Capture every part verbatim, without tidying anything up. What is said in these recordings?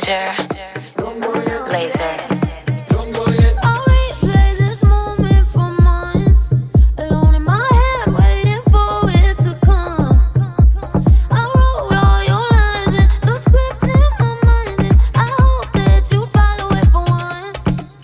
Laser, laser. I'll replay this moment for months, alone in my head, waiting for it to come. I wrote all your lines and the scripts in my mind, and I hope that you follow it for once.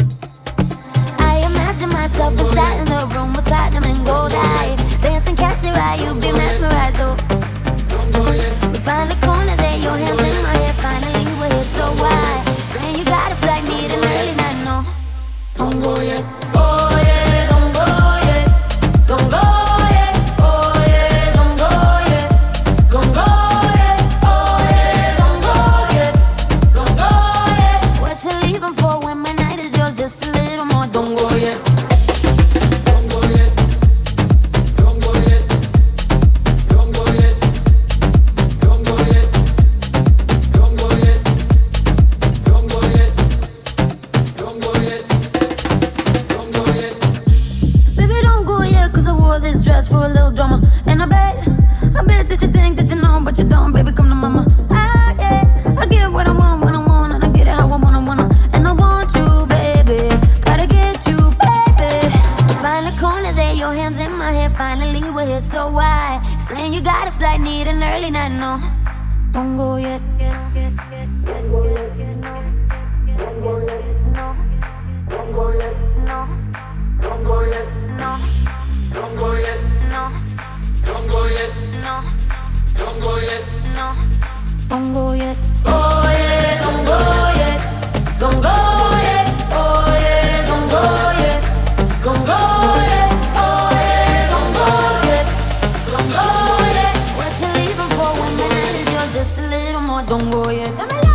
I imagine myself inside in the room with platinum and gold eyes, dancing, catch your eye, you'll be mesmerized. Oh, we find the corner there, your hands in my hair. Finally, we're here, so why? Saying you got a flight, need an early night, no. Don't go yet. Oh yeah, don't go yet. Don't go yet. Oh yeah, don't go yet. Don't go yet. Oh yeah, don't go yet. Don't go yet. What you leaving for when my night is yours? Just a little more. Don't go yet. Don't go yet. Don't go yet. Don't go yet. Don't go yet. Don't go yet. Don't go yet. Don't go yet. Don't go yet. Baby, don't go yet, cause I wore this dress for a little drama. And I bet, I bet that you think that you know, but you don't, baby, come to mama. I get, I get what I want when I want, and I get it how I wanna, wanna. And I want you, baby, gotta get you, baby. You find the corner there, your hands in my hair. Finally, we're here, so why? Saying you got a flight, need an early night, no. Don't go yet. No. Don't go yet. No. Don't go yet. No. Don't go yet. No. Don't go yet. No. Don't go yet. No. Don't go yet. Oh yeah, don't go yet. Don't go yet. Oh yeah, don't go yet. Don't go yet. Oh yeah, don't go yet. Don't go yet. What you leaving for when the night is yours? Just a little more. Don't go yet.